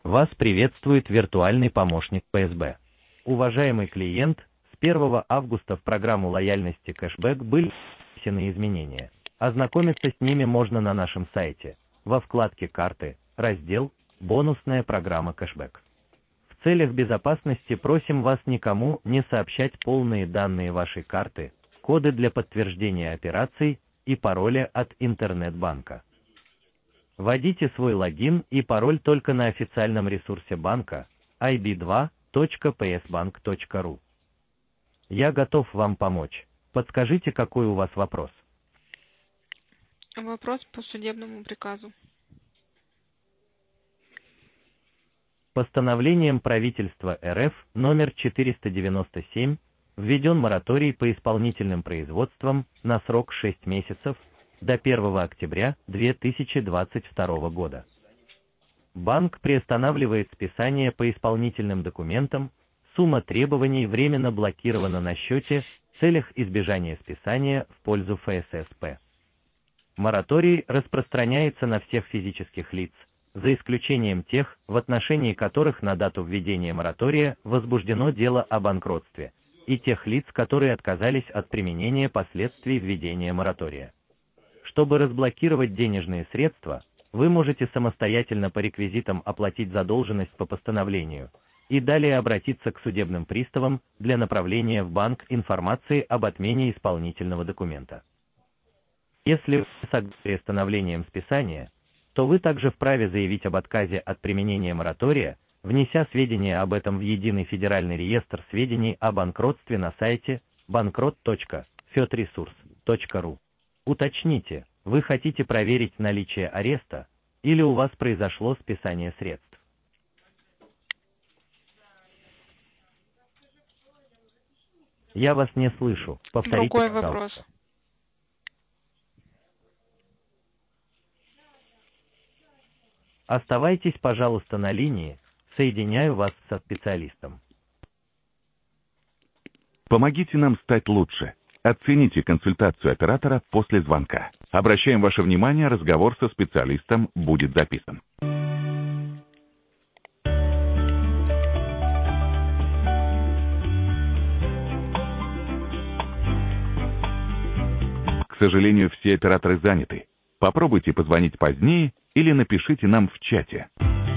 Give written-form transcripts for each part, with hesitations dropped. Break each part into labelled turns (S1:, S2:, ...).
S1: Вас приветствует виртуальный помощник ПСБ. Уважаемый клиент, с 1 августа в программу лояльности кэшбэк были внесены изменения. Ознакомиться с ними можно на нашем сайте, во вкладке «Карты», раздел «Бонусная программа кэшбэк». В целях безопасности просим вас никому не сообщать полные данные вашей карты, коды для подтверждения операций и пароля от интернет-банка. Вводите свой логин и пароль только на официальном ресурсе банка ib2.psbank.ru. Я готов вам помочь. Подскажите, какой у вас вопрос?
S2: Вопрос по судебному приказу.
S1: Постановлением правительства РФ номер 497 введен мораторий по исполнительным производствам на срок 6 месяцев до 1 октября 2022 года. Банк приостанавливает списание по исполнительным документам, сумма требований временно блокирована на счете в целях избежания списания в пользу ФССП. Мораторий распространяется на всех физических лиц, за исключением тех, в отношении которых на дату введения моратория возбуждено дело о банкротстве, и тех лиц, которые отказались от применения последствий введения моратория. Чтобы разблокировать денежные средства, вы можете самостоятельно по реквизитам оплатить задолженность по постановлению и далее обратиться к судебным приставам для направления в банк информации об отмене исполнительного документа. Если вы согласны с приостановлением списания, то вы также вправе заявить об отказе от применения моратория, внеся сведения об этом в Единый федеральный реестр сведений о банкротстве на сайте bankrot.fedresource.ru. Уточните, вы хотите проверить наличие ареста, или у вас произошло списание средств. Я вас не слышу. Повторите,
S2: Другой
S1: пожалуйста.
S2: вопрос.
S1: Оставайтесь, пожалуйста, на линии, соединяю вас со специалистом.
S3: Помогите нам стать лучше. Оцените консультацию оператора после звонка. Обращаем ваше внимание, разговор со специалистом будет записан. К сожалению, все операторы заняты. Попробуйте позвонить позднее или напишите нам в чате.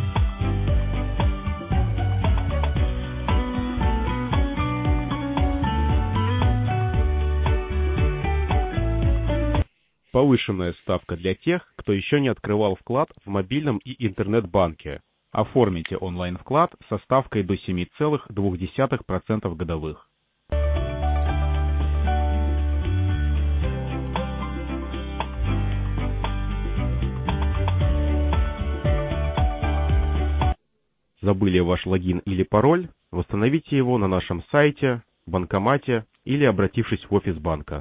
S4: Повышенная ставка для тех, кто еще не открывал вклад в мобильном и интернет-банке. Оформите онлайн-вклад со ставкой до 7,2% годовых. Забыли ваш логин или пароль? Восстановите его на нашем сайте, банкомате или обратившись в офис банка.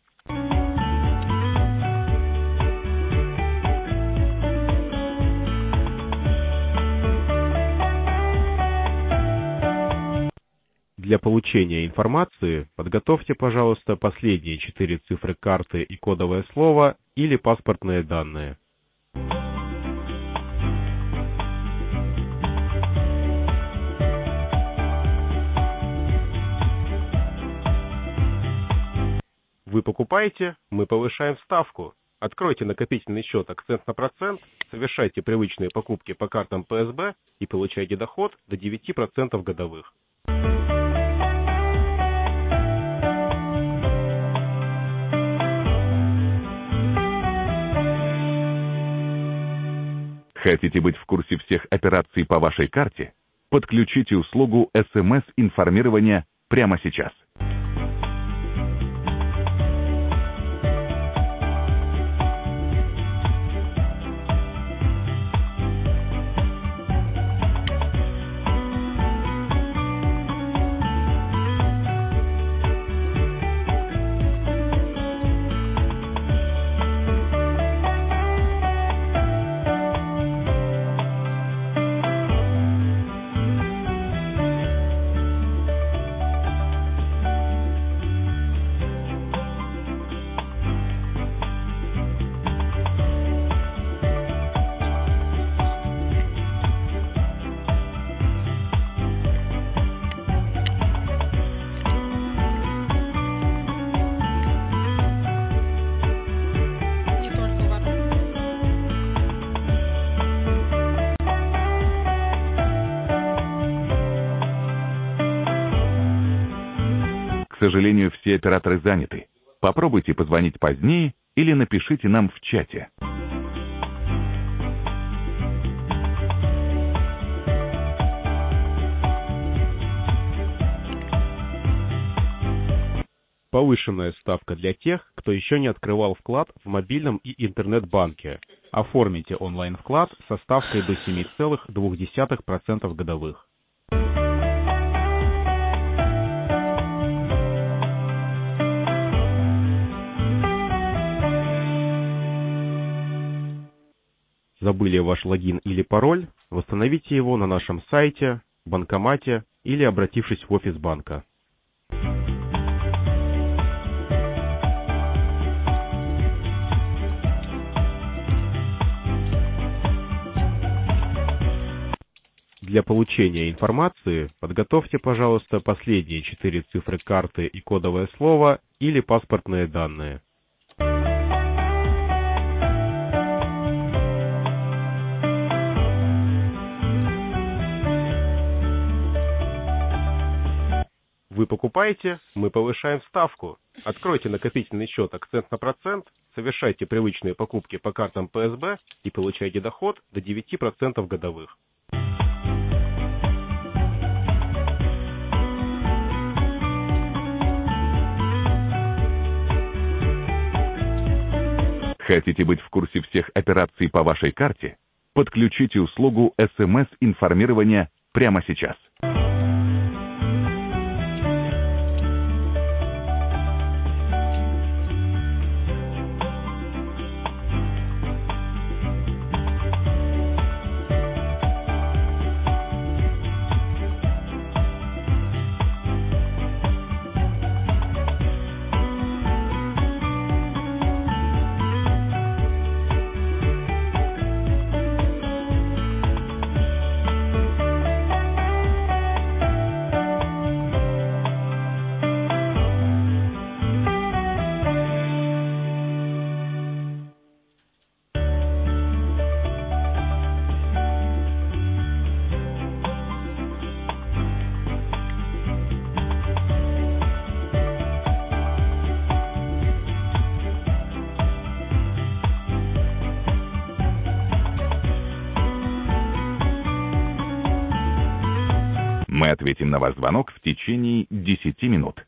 S4: Для получения информации подготовьте, пожалуйста, последние 4 цифры карты и кодовое слово или паспортные данные. Вы покупаете, мы повышаем ставку. Откройте накопительный счет «Акцент на процент», совершайте привычные покупки по картам ПСБ и получайте доход до 9% годовых.
S3: Хотите быть в курсе всех операций по вашей карте? Подключите услугу СМС-информирования прямо сейчас. сожалению, все операторы заняты. Попробуйте позвонить позднее или напишите нам в чате.
S4: Повышенная ставка для тех, кто еще не открывал вклад в мобильном и интернет-банке. Оформите онлайн-вклад со ставкой до 7,2% годовых. Забыли ваш логин или пароль? Восстановите его на нашем сайте, банкомате или обратившись в офис банка. Для получения информации подготовьте, пожалуйста, последние 4 цифры карты и кодовое слово или паспортные данные. Вы покупаете, мы повышаем ставку. Откройте накопительный счет акцент на процент, совершайте привычные покупки по картам ПСБ и получайте доход до 9% годовых.
S3: Хотите быть в курсе всех операций по вашей карте? Подключите услугу СМС-информирования прямо сейчас. Мы ответим на ваш звонок в течение 10 минут.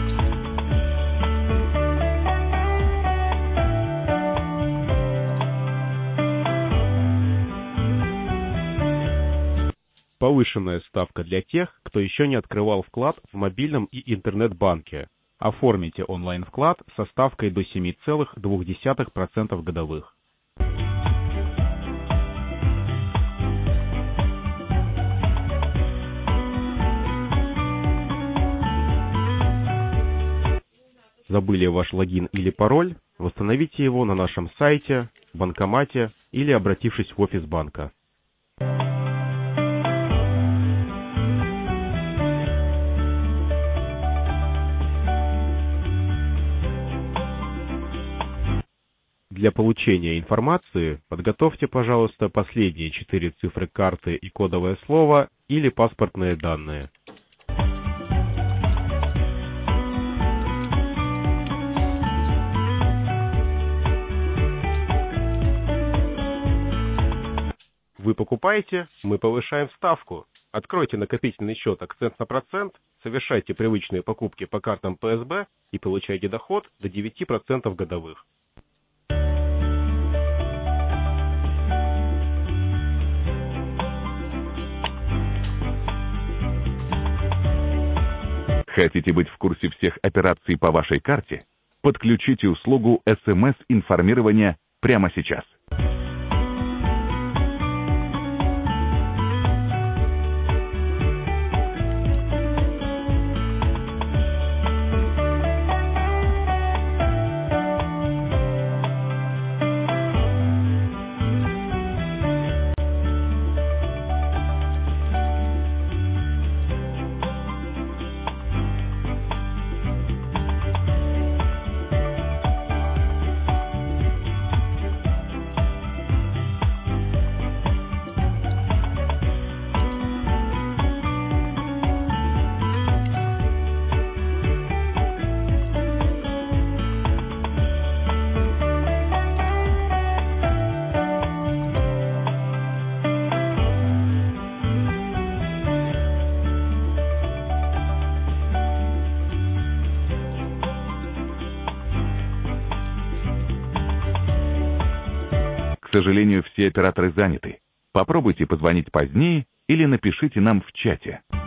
S4: Повышенная ставка для тех, кто еще не открывал вклад в мобильном и интернет-банке. Оформите онлайн-вклад со ставкой до 7,2% годовых. Забыли ваш логин или пароль? Восстановите его на нашем сайте, банкомате или обратившись в офис банка. Для получения информации подготовьте, пожалуйста, последние 4 цифры карты и кодовое слово или паспортные данные. Вы покупаете, мы повышаем ставку. Откройте накопительный счет акцент на процент, совершайте привычные покупки по картам ПСБ и получайте доход до 9% годовых.
S3: Хотите быть в курсе всех операций по вашей карте? Подключите услугу СМС-информирования прямо сейчас. сожалению, все операторы заняты. Попробуйте позвонить позднее или напишите нам в чате.